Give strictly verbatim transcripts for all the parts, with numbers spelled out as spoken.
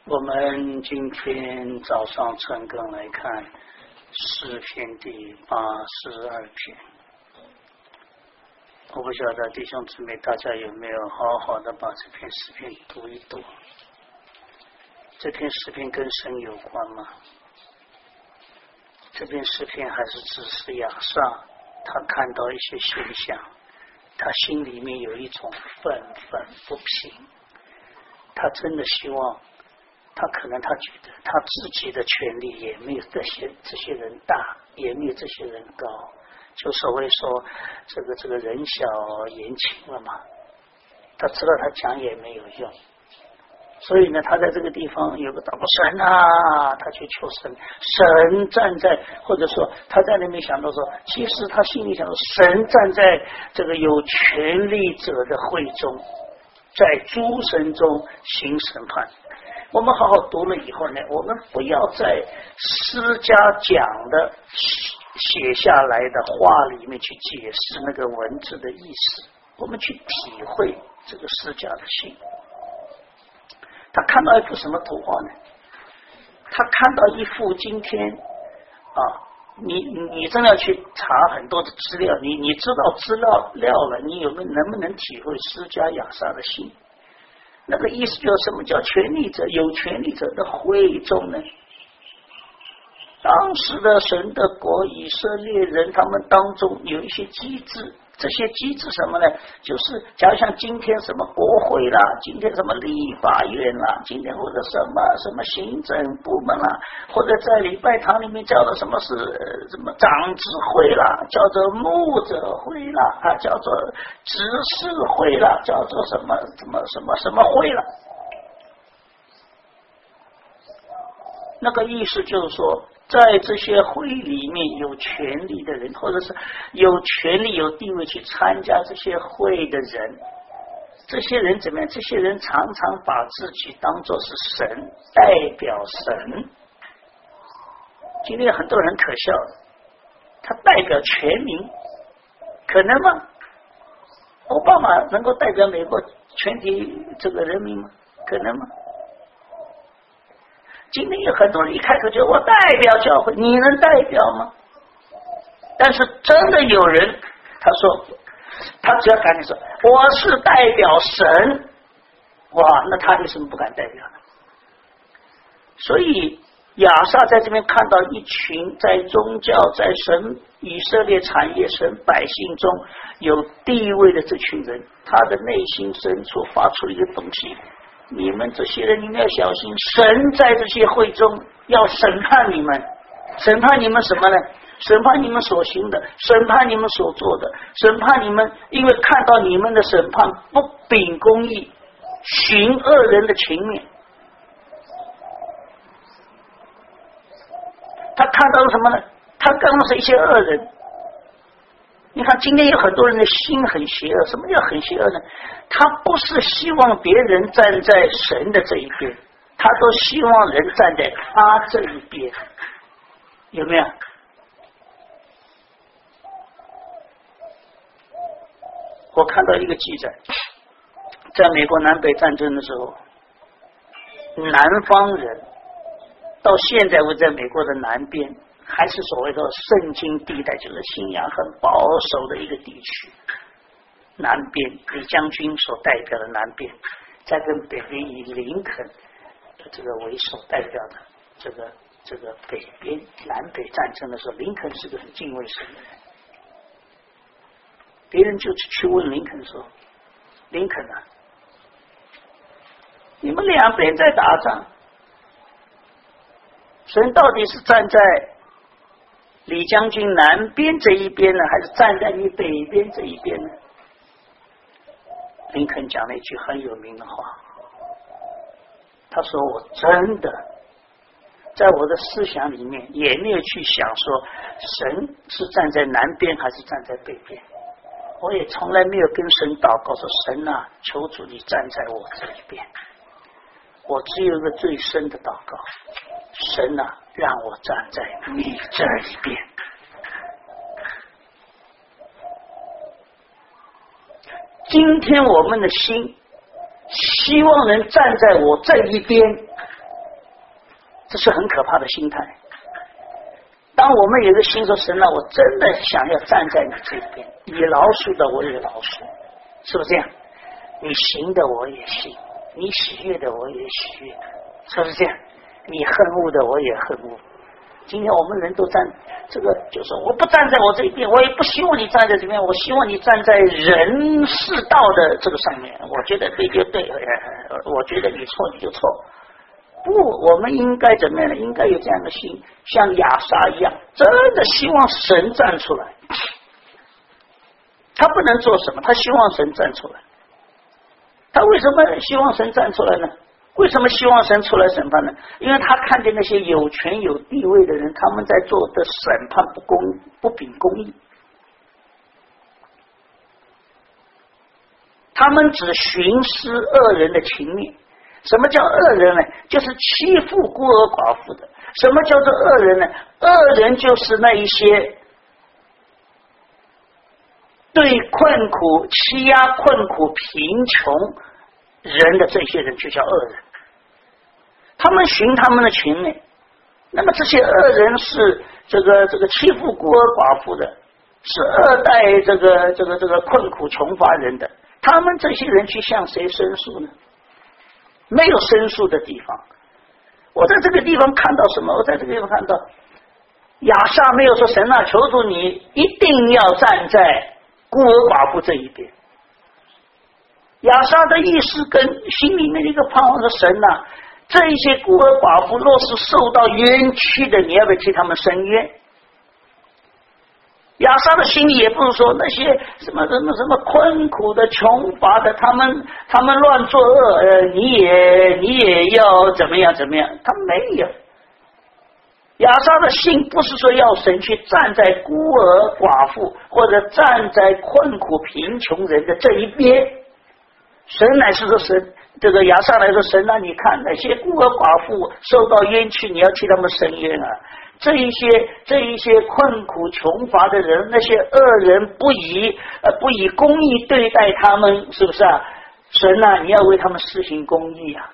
我们今天早上晨更来看诗篇第八十二篇。我不晓得弟兄姊妹大家有没有好好的把这篇诗篇读一读。这篇诗篇跟神有关吗？这篇诗篇还是只是亚萨他看到一些现象，他心里面有一种愤愤不平，他真的希望，他可能他觉得他自己的权力也没有这些这些人大，也没有这些人高，就所谓说这个这个人小言轻了嘛，他知道他讲也没有用，所以呢他在这个地方有个祷告，神啊，他去求神，神站在，或者说他在那边想到说，其实他心里想说，神站在这个有权力者的会中，在诸神中行审判。我们好好读了以后呢，我们不要在诗家讲的写下来的话里面去解释那个文字的意思，我们去体会这个诗家的心。他看到一幅什么图画呢？他看到一幅今天啊，你你真的要去查很多的资料，你你知道资料料了，你有没有能不能体会诗家亚萨的心？那个意思就是什么叫权力者，有权力者的会中呢？当时的神的国以色列人，他们当中有一些机制，这些机制什么呢？就是假如像今天什么国会啦，今天什么立法院啦，今天或者什么什么行政部门啦，或者在礼拜堂里面叫做什么是什么长执会啦，叫做牧者会啦，啊，叫做执事会啦，叫做什么什么什么什么会啦。那个意思就是说，在这些会里面有权力的人，或者是有权力有地位去参加这些会的人，这些人怎么样？这些人常常把自己当作是神，代表神。今天很多人很可笑，他代表全民，可能吗？奥巴马能够代表美国全体这个人民吗？可能吗？今天有很多人一开口就我代表教会，你能代表吗？但是真的有人他说，他只要赶紧说我是代表神，哇，那他为什么不敢代表呢？所以亚萨在这边看到一群在宗教在神以色列产业神百姓中有地位的这群人，他的内心深处发出一个东西，你们这些人，你们要小心，神在这些会中要审判你们，审判你们什么呢？审判你们所行的，审判你们所做的，审判你们，因为看到你们的审判不秉公义，寻恶人的情面。他看到了什么呢？他刚刚是一些恶人。你看今天有很多人的心很邪恶，什么叫很邪恶呢？他不是希望别人站在神的这一边，他都希望人站在他这一边，有没有？我看到一个记载，在美国南北战争的时候，南方人到现在为止在美国的南边还是所谓的圣经地带，就是信仰很保守的一个地区。南边李将军所代表的南边，在跟北边以林肯的这个为首代表的这个这个北边南北战争的时候，林肯是个很敬畏神的人。别人就去问林肯说：“林肯啊，你们两边在打仗，神到底是站在李将军南边这一边呢，还是站在你北边这一边呢？”林肯讲了一句很有名的话，他说：“我真的在我的思想里面也没有去想说神是站在南边还是站在北边，我也从来没有跟神祷告说神啊，求主你站在我这一边。我只有一个最深的祷告，神啊，让我站在你这一边。”今天我们的心希望能站在我这一边， 这是很可怕的心态。当我们有一个心说神啊，我真的想要站在你这边，你饶恕的我也饶恕，是不是这样？你行的我也行，你喜悦的我也喜悦，是不是这样？你恨恶的我也恨恶。今天我们人都站这个，就是我不站在我这一边，我也不希望你站在这边，我希望你站在人世道的这个上面。我觉得对就对，我觉得你错你就错。不，我们应该怎么样呢？应该有这样的心，像亚撒一样，真的希望神站出来。他不能做什么，他希望神站出来。他为什么希望神站出来呢？为什么希望神出来审判呢？因为他看见那些有权有地位的人，他们在做的审判不公不秉公义，他们只徇私恶人的情面。什么叫恶人呢？就是欺负孤儿寡妇的。什么叫做恶人呢？恶人就是那一些对困苦、欺压、困苦、贫穷人的这些人，就叫恶人。他们徇他们的情面，那么这些恶人是这个这个欺负孤儿寡妇的，是恶待这个这个这个困苦穷乏人的。他们这些人去向谁申诉呢？没有申诉的地方。我在这个地方看到什么？我在这个地方看到亚撒没有说神啊，求主你一定要站在孤儿寡妇这一边。亚撒的意思跟心里面的一个盼望是神啊，这一些孤儿寡妇若是受到冤屈的，你要不要替他们伸冤？亚撒的心里也不是说那些什么什么什么困苦的穷乏的，他们他们乱作恶，呃，你也你也要怎么样怎么样？他没有。亚撒的心不是说要神去站在孤儿寡妇或者站在困苦贫穷人的这一边，神乃是说神这个亚撒来说神啊，你看那些孤儿寡妇受到冤屈，你要替他们伸冤啊。这一些这一些困苦穷乏的人，那些恶人不以呃不以公义对待他们，是不是啊？神啊，你要为他们施行公义啊！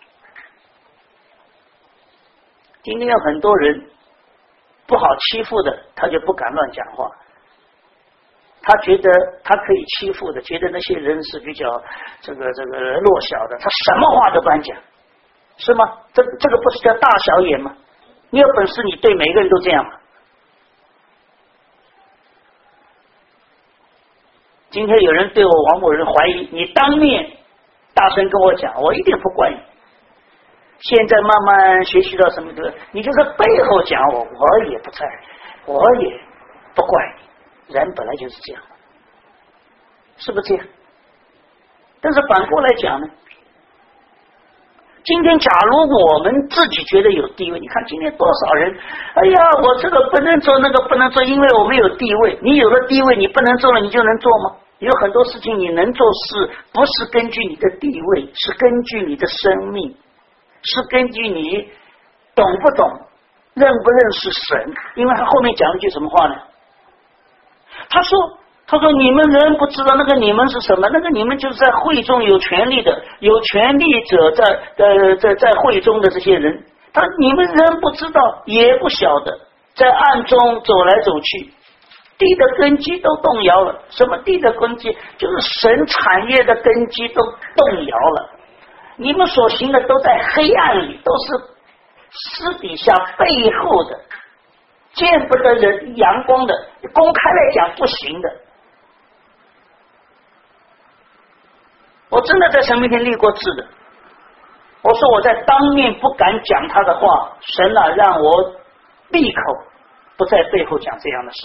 今天有很多人不好欺负的，他就不敢乱讲话。他觉得他可以欺负的，觉得那些人是比较这个这个弱小的，他什么话都不敢讲，是吗？这这个不是叫大小眼吗？你有本事你对每个人都这样吗？今天有人对我王某人怀疑，你当面大声跟我讲，我一定不怪你。现在慢慢学习到什么的，你就是背后讲我，我也不在，我也不怪你。人本来就是这样，是不是这样？但是反过来讲呢？今天假如我们自己觉得有地位，你看今天多少人，哎呀，我这个不能做，那个不能做，因为我们有地位。你有了地位，你不能做了，你就能做吗？有很多事情你能做事，不是根据你的地位，是根据你的生命，是根据你懂不懂，认不认识神。因为他后面讲了句什么话呢？他说他说你们人不知道那个你们是什么，那个你们就是在会中有权力的，有权力者在呃在在会中的这些人，他你们人不知道也不晓得，在暗中走来走去，地的根基都动摇了。什么地的根基？就是神产业的根基都动摇了。你们所行的都在黑暗里，都是私底下背后的，见不得人阳光的，公开来讲不行的。我真的在神面前立过志的，我说我在当面不敢讲他的话，神啊让我闭口，不在背后讲这样的事。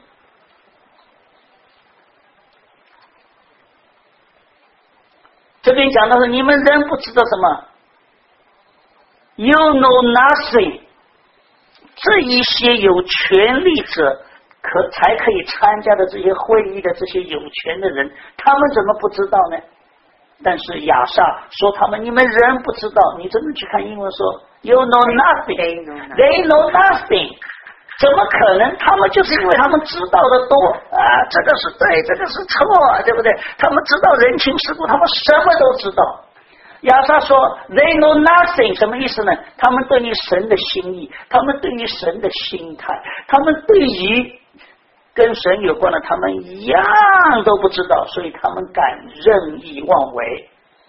这边讲的是你们人不知道什么 You know nothing， 这一些有权力者可才可以参加的这些会议的这些有权的人，他们怎么不知道呢？但是亚撒说他们你们人不知道，你真的去看英文说 You know nothing They know nothing， 怎么可能？他们就是因为他们知道的多啊，这个是对，这个是错，对不对？他们知道人情世故，他们什么都知道。 亚萨说 They know nothing 什么意思呢？他们对于神的心意，他们对于神的心态，他们对于跟神有关的，他们一样都不知道，所以他们敢任意妄为，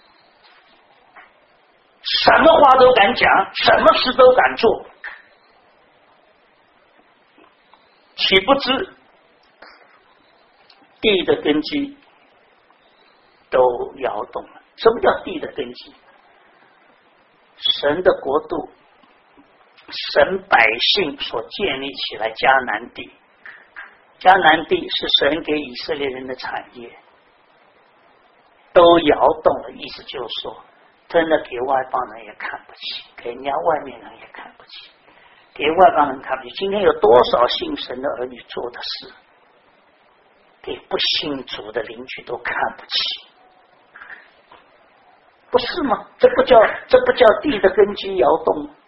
什么话都敢讲，什么事都敢做，岂不知地的根基都摇动了。什么叫地的根基？神的国度，神百姓所建立起来迦南地，迦南地是神给以色列人的产业，都摇动了。意思就是说，真的给外邦人也看不起，给人家外面人也看不起，给外邦人看不起。今天有多少信神的儿女做的事，给不信主的邻居都看不起，不是吗？这不叫这不叫地的根基摇动吗？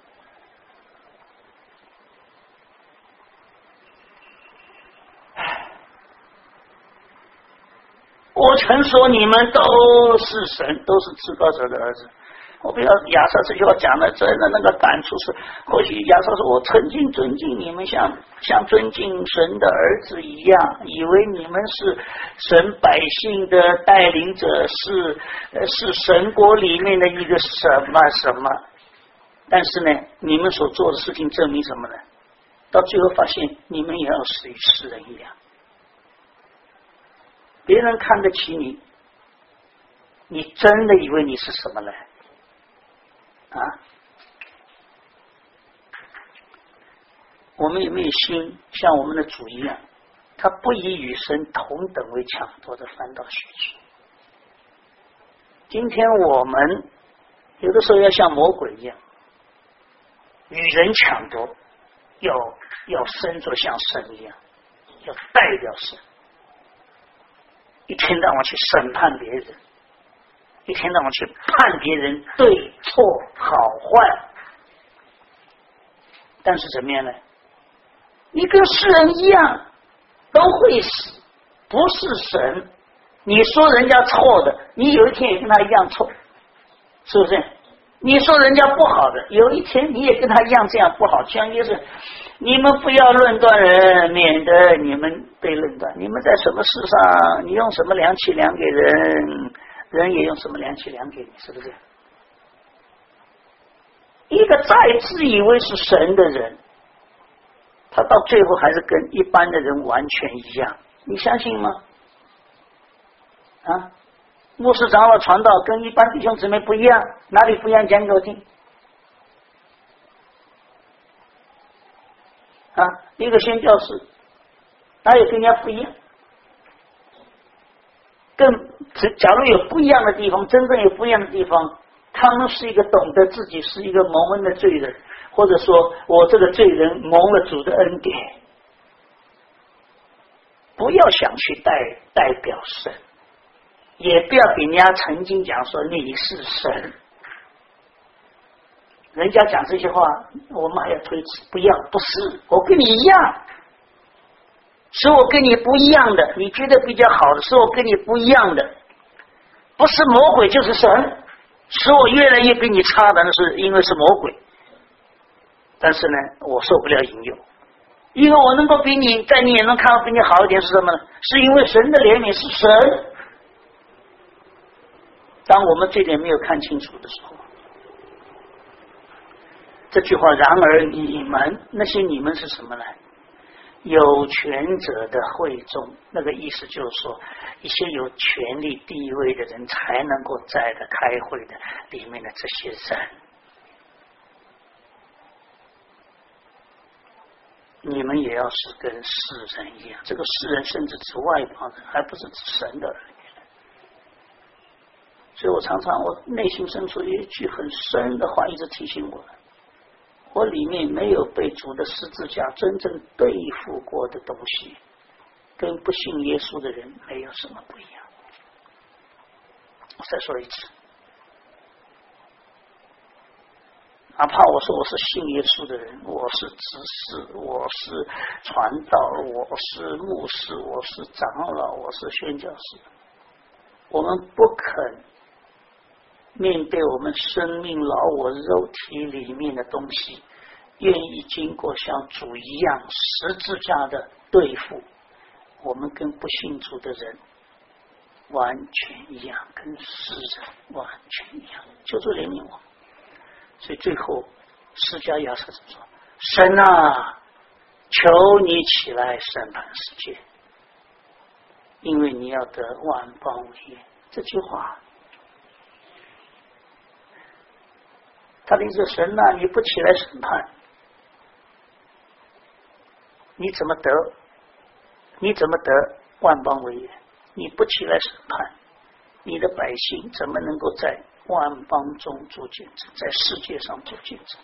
我曾说你们都是神，都是至高者的儿子。我不要亚萨这句话讲的真的那个感触是，或许亚萨说我曾经尊敬你们像像尊敬神的儿子一样，以为你们是神百姓的带领者，是是神国里面的一个什么什么。但是呢，你们所做的事情证明什么呢？到最后发现你们也要死与世人一样，别人看得起你，你真的以为你是什么呢？啊，我们有没有心像我们的主一样，他不以与神同等为抢夺的，反倒许去。今天我们有的时候要像魔鬼一样，与人抢夺，要要身着像神一样，要代表神，一天到晚去审判别人，一天到晚去判别人对错好坏。但是怎么样呢？你跟世人一样都会死，不是神。你说人家错的，你有一天也跟他一样错，是不是？你说人家不好的，有一天你也跟他一样这样不好。像耶稣，你们不要论断人，免得你们被论断。你们在什么事上，你用什么量器量给人，人也用什么量器量给你，是不是？一个再自以为是神的人，他到最后还是跟一般的人完全一样，你相信吗？啊，牧师长老传道跟一般弟兄姊妹不一样，哪里不一样？讲给我听。啊，一个宣教士，哪有跟人家不一样？更假如有不一样的地方，真正有不一样的地方，他们是一个懂得自己是一个蒙恩的罪人，或者说我这个罪人蒙了主的恩典，不要想去代代表神，也不要给人家曾经讲说你是神。人家讲这些话，我们还要推辞，不要，不是，我跟你一样，是我跟你不一样的，你觉得比较好的，是我跟你不一样的，不是魔鬼就是神，使我越来越比你差的，那是因为是魔鬼。但是呢，我受不了引诱，因为我能够比你在你眼中看到比你好一点，是什么呢？是因为神的怜悯，是神。当我们这点没有看清楚的时候，这句话，然而你们，那些你们是什么呢？有权者的会众，那个意思就是说，一些有权力地位的人才能够在的开会的里面的这些人，你们也要是跟世人一样。这个世人甚至指外邦人，还不是指神的儿女。所以我常常我内心深处有一句很深的话一直提醒我，我里面没有被主的十字架真正对付过的东西，跟不信耶稣的人没有什么不一样。我再说一次，哪怕我说我是信耶稣的人，我是执事，我是传道，我是牧师，我是长老，我是宣教士，我们不肯面对我们生命老我肉体里面的东西，愿意经过像主一样十字架的对付，我们跟不信主的人完全一样，跟世人完全一样，求主怜悯我们。所以最后释迦亚瑟怎么说？神啊，求你起来审判世界，因为你要得万邦为业。这句话他的意思，神啊，你不起来审判，你怎么得你怎么得万邦为业？你不起来审判，你的百姓怎么能够在万邦中做见证，在世界上做见证？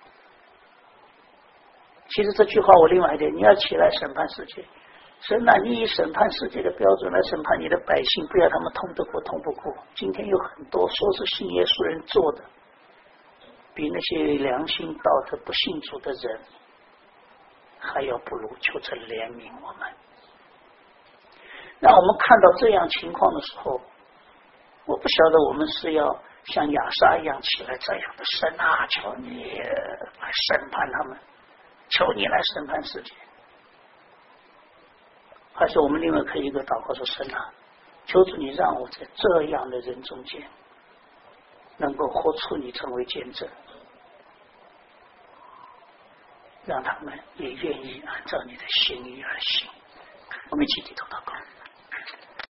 其实这句话我另外一点，你要起来审判世界，神啊，你以审判世界的标准来审判你的百姓，不要他们通得过通不过。今天有很多说是信耶稣人做的，比那些良心道德不信主的人还要不如，求神怜悯我们。让我们看到这样情况的时候，我不晓得我们是要像亚撒一样起来这样的，神啊，求你来审判他们，求你来审判世界，还是我们另外可以一个祷告说，神啊，求主你让我在这样的人中间能够活出你成为见证，让他们也愿意按照你的心意而行。我们一起低头祷告。